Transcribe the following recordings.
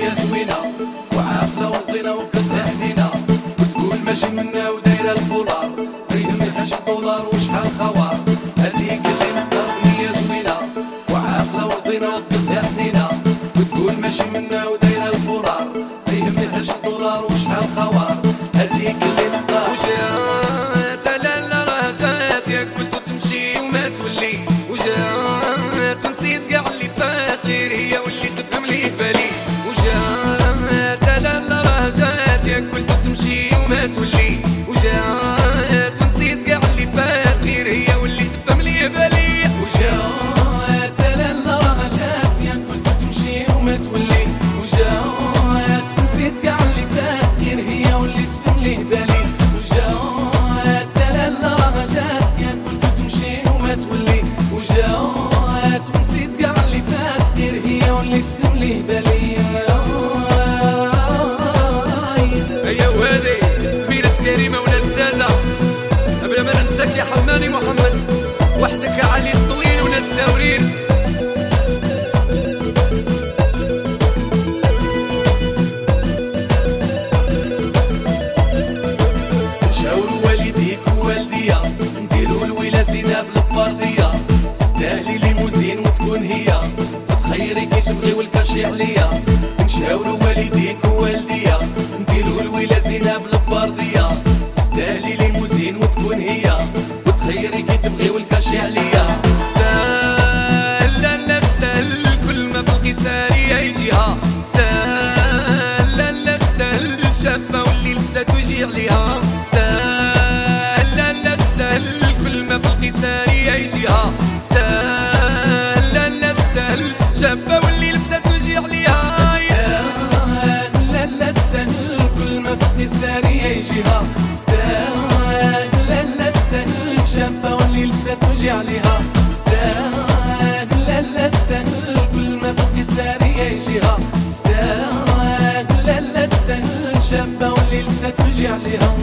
بنية زوينة وعاقلة ورزينة وبقد حنينة، وتقول ماشي منا ودايرة الفولار، ما يهمهاش الدولار وشحال خوار. هذيك اللي نختار بنية زوينة وعاقلة ورزينة وبقد حنينة، وتقول ماشي منا ودايرة الفولار، ما يهمهاش الدولار وشحال خوار. هذيك اللي نختار. وجات لالا راه جات ياك قلتو تمشي وما تولي، وجات ونسيت كاع اللي فات غير هي واللي تفهم لي بالي. وجات لالا راه جات ياك قلتو تمشي وما تولي، وجات ونسيت كاع اللي فات غير هي واللي تفهم لي بالي. وجات لالا راه جات ياك قلتو تمشي وما تولي، وجات ونسيت كاع اللي فات غير هي واللي تفهم لي بالي. وجات لالا راه جات ياك قلتو تمشي وما تولي، وجات ونسيت كاع اللي فات غير هي واللي تفهم لي بالي. هيا وهذي الزميلة كريمة والاستاذة قبل ما ننساك يا حماني محمد، وحدك يا علي الطويل وناس التورير. نشاورو والديك ووالديا نديرو الويلة زينة بالبردية، تستاهلي ليموزين وتكون هي، وتخيري كي تبغي والكاشي عليا. نشاورو والديك ووالديا نديرو الويلة زينة بالبردية، تستاهلي ليموزين وتكون هي، وتخيري كي تبغي والكاشي عليا. تستاهل لا تستاهل كل ما في القيسارية يجيها، تستاهل لا تستاهل شابة واللي لبسات ويجي عليها، تستاهل لا تستاهل كل ما في القيسارية يجيها، تستاهل لا تستاهل شابة واللي لبسات ويجي عليها. تستاهل لا تستاهل كل ما في القيسارية يجيها، تستاهل لا تستاهل شابة واللي لبسات وجي عليها، تستاهل لا تستاهل كل ما في القيسارية يجيها، تستاهل لا تستاهل شابة واللي لبسات وجي عليها.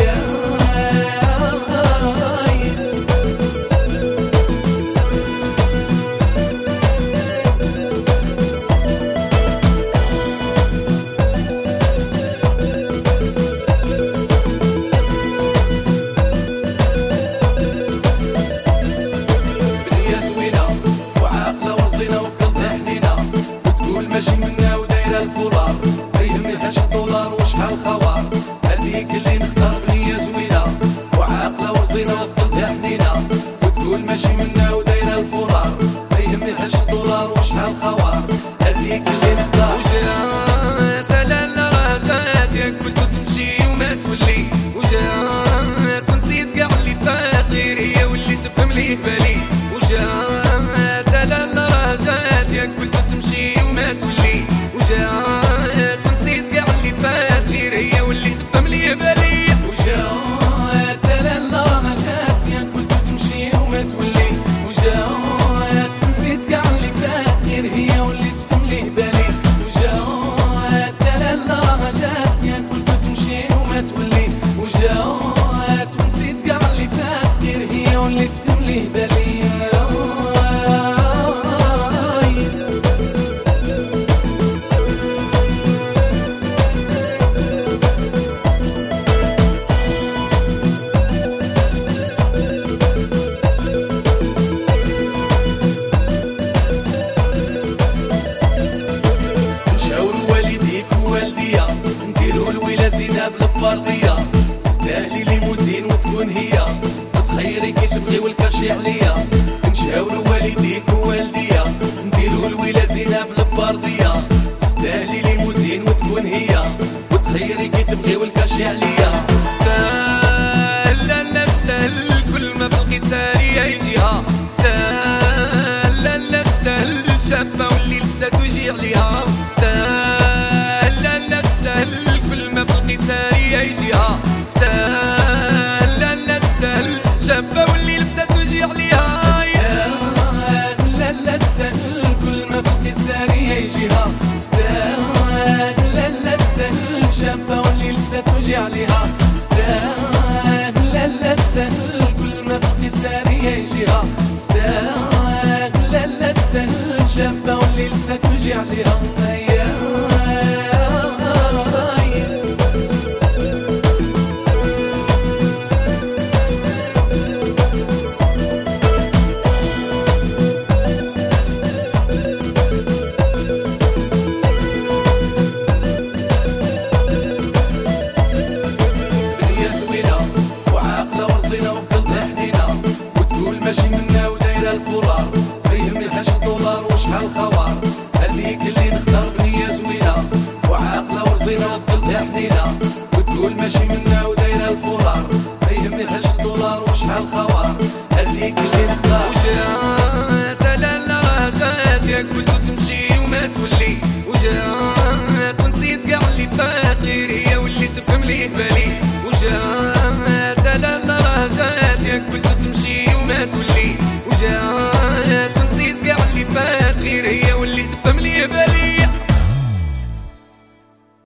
ماشي منا ودايرة الفولار، ما يهمهاش الدولار وشحال خوار. هذيك اللي نختار بنية زوينة وعاقلة ورزينة وبقلبها حنينة، وتقول ماشي منا ودايرة الفولار، ما يهمهاش الدولار وشحال خوار. هذيك اللي نختار. وجات لالا راه جات ياك قلتو تمشي وما تولي، وجات ونسيت كاع اللي فات غير هي واللي تفهم لي بالي. وجات لالا راه جات ياك قلتو تمشي وما تولي، وجات ونسيت كاع اللي فات غير هي واللي تفهم لي بالي. وجات لالا راه جات ياك قلتو تمشي وما تولي، وجات ونسيت كاع اللي فات غير هي واللي تفهم لي بالي. وجات لالا راه جات ياك قلتو تمشي وما تولي، وجات ونسيت كاع اللي فات غير هي واللي تفهم لي بالي. نديرو الويلة زينة بالبردية، تستاهلي ليموزين وتكون هي، وتخيري كي تبغي والكاشي عليا. نشاورو والديك ووالديا نديرو الويلة زينة بالبردية، تستاهلي ليموزين وتكون هي، وتخيري كي تبغي والكاشي عليا. تستاهل لا تستاهل كل ما في القيسارية يجيها، تستاهل لا تستاهل شابة واللي لبسات ويجي عليها، تستاهل لا تستاهل كل ما في القيسارية يجيها، تستاهل لا تستاهل شابة واللي لبسات ويجي عليها. تستاهل لا تستاهل كل ما في القيسارية يجيها، تستاهل لا تستاهل شابة واللي لبسات وجي عليها، تستاهل لا تستاهل كل ما في القيسارية يجيها، تستاهل لا تستاهل شابة واللي لبسات وجي عليها. فيها حنينة وتقول ماشي منا ودايرة الفرار ما يهمنيهاش الدولار وشحال خوار هذيك اللي نختار وجات لالا راه جات ياك قلت تمشي وما تولي وجات ونسيت كاع اللي باقي هي واللي تفهم ليه بالي وجات لالا راه جات ياك قلت